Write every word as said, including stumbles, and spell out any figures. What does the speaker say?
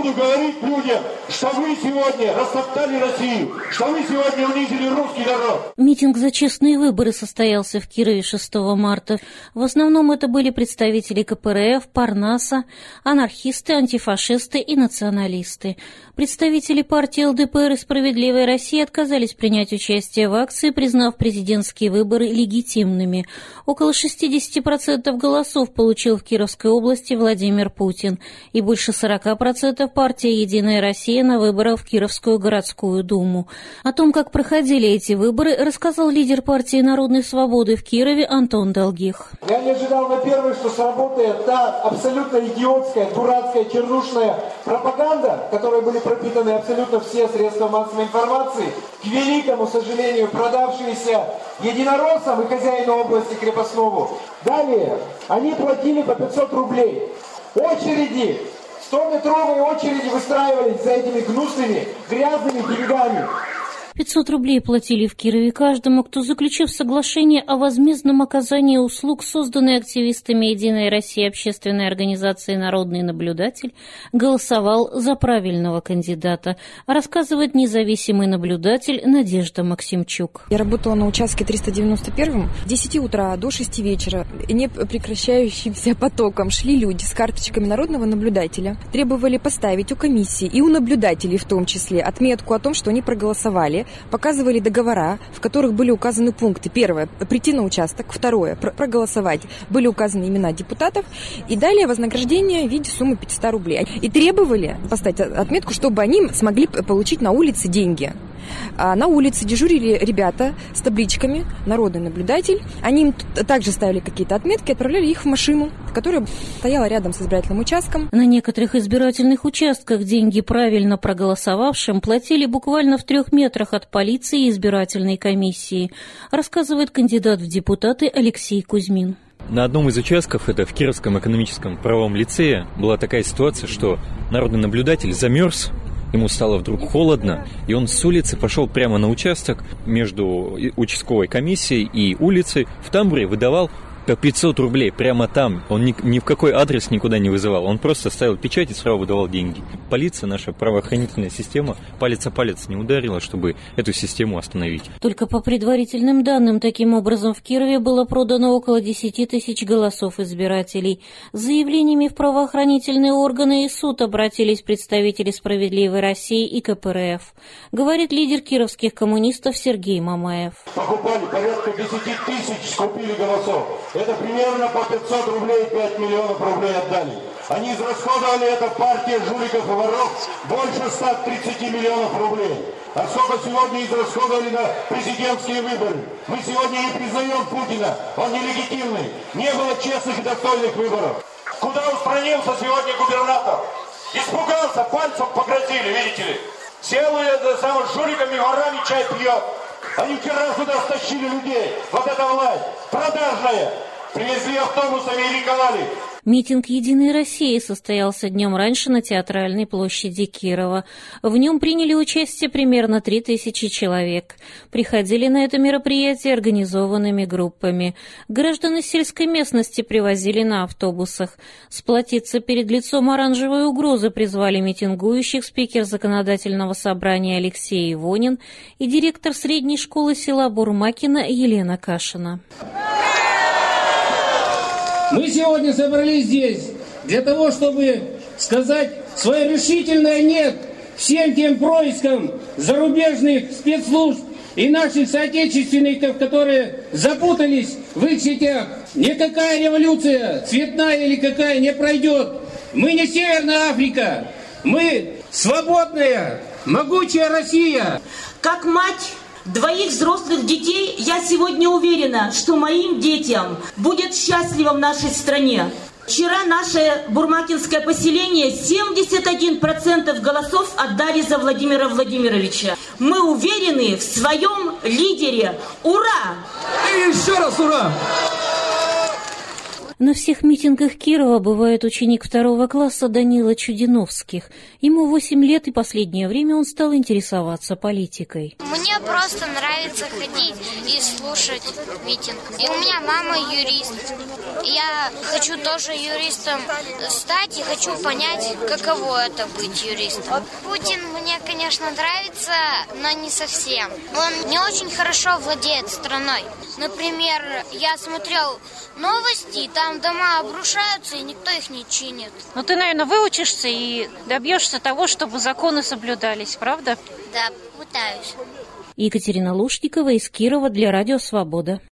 буду говорить людям, что вы сегодня растоптали Россию, что вы сегодня унизили русский народ. Митинг за честные выборы состоялся в Кирове шестого марта. В основном это были представители ка пэ эр эф, Парнаса, анархисты, антифашисты и националисты. Представители партии эл дэ пэ эр и «Справедливая Россия» отказались принять участие в акции, признав президентские выборы легитимными. Около шестьдесят процентов голосов получил в Кировской области Владимир Путин и больше сорок процентов партия «Единая Россия» на выборах в Кировскую городскую думу. О том, как проходили эти выборы, рассказал лидер партии «Народной свободы» в Кирове Антон Долгих. Я не ожидал на первый, что сработает та абсолютно идиотская, дурацкая, чернушная пропаганда, которой были пропитаны абсолютно все средства массовой информации, к великому сожалению, продавшиеся единороссам и хозяину области Крепостнову. Далее, они платили по пятьсот рублей. Очереди, стометровые очереди выстраивались за этими гнусными, грязными деньгами. пятьсот рублей платили в Кирове каждому, кто, заключив соглашение о возмездном оказании услуг, созданной активистами «Единой России» общественной организации «Народный наблюдатель», голосовал за правильного кандидата, рассказывает независимый наблюдатель Надежда Максимчук. Я работала на участке триста девяносто первом. С десяти утра до шести вечера не прекращающимся потоком шли люди с карточками народного наблюдателя, требовали поставить у комиссии и у наблюдателей в том числе отметку о том, что они проголосовали, показывали договора, в которых были указаны пункты. Первое – прийти на участок. Второе – проголосовать. Были указаны имена депутатов. И далее вознаграждение в виде суммы пятьсот рублей. И требовали поставить отметку, чтобы они смогли получить на улице деньги. А на улице дежурили ребята с табличками «Народный наблюдатель». Они им также ставили какие-то отметки, отправляли их в машину, которая стояла рядом с избирательным участком. На некоторых избирательных участках деньги правильно проголосовавшим платили буквально в трех метрах от полиции и избирательной комиссии, рассказывает кандидат в депутаты Алексей Кузьмин. На одном из участков, это в Кировском экономическом правовом лицее, была такая ситуация, что народный наблюдатель замерз, ему стало вдруг холодно, и он с улицы пошел прямо на участок между участковой комиссией и улицей, в тамбуре выдавал по пятьсот рублей прямо там. Он ни, ни в какой адрес никуда не вызывал. Он просто ставил печать и сразу выдавал деньги. Полиция, наша правоохранительная система, палец о палец не ударила, чтобы эту систему остановить. Только по предварительным данным, таким образом, в Кирове было продано около десять тысяч голосов избирателей. С заявлениями в правоохранительные органы и суд обратились представители «Справедливой России» и ка пэ эр эф. Говорит лидер кировских коммунистов Сергей Мамаев. Покупали порядка десять тысяч, скупили голосов. Это примерно по пятьсот рублей, пять миллионов рублей отдали. Они израсходовали, эта партия жуликов и воров, больше ста тридцати миллионов рублей. А сколько сегодня израсходовали на президентские выборы? Мы сегодня не признаем Путина, он нелегитимный. Не было честных и достойных выборов. Куда устранился сегодня губернатор? Испугался, пальцем погрозили, видите ли. Сел и самым жуликами, ворами чай пьет. Они вчера сюда стащили людей. Вот эта власть продажная. Привезли автобусами и ликовали. Митинг «Единой России» состоялся днем раньше на Театральной площади Кирова. В нем приняли участие примерно три тысячи человек. Приходили на это мероприятие организованными группами. Граждан из сельской местности привозили на автобусах. Сплотиться перед лицом оранжевой угрозы призвали митингующих спикер Законодательного собрания Алексей Ивонин и директор средней школы села Бурмакино Елена Кашина. Мы сегодня собрались здесь для того, чтобы сказать свое решительное «нет» всем тем проискам зарубежных спецслужб и наших соотечественников, которые запутались в их сетях. Никакая революция, цветная или какая, не пройдет. Мы не Северная Африка, мы свободная, могучая Россия. Как мать двоих взрослых детей, я сегодня уверена, что моим детям будет счастливо в нашей стране. Вчера наше бурмакинское поселение семьдесят один процент голосов отдали за Владимира Владимировича. Мы уверены в своем лидере. Ура! И еще раз ура! На всех митингах Кирова бывает ученик второго класса Данила Чудиновских. Ему восемь лет, и последнее время он стал интересоваться политикой. Мне просто нравится ходить и слушать митинг. И у меня мама юрист. Я хочу тоже юристом стать и хочу понять, каково это быть юристом. Путин мне, конечно, нравится, но не совсем. Он не очень хорошо владеет страной. Например, я смотрел новости, там дома обрушаются, и никто их не чинит. Ну ты, наверное, выучишься и добьешься того, чтобы законы соблюдались, правда? Да, пытаюсь. Екатерина Лушникова из Кирова для Радио Свобода.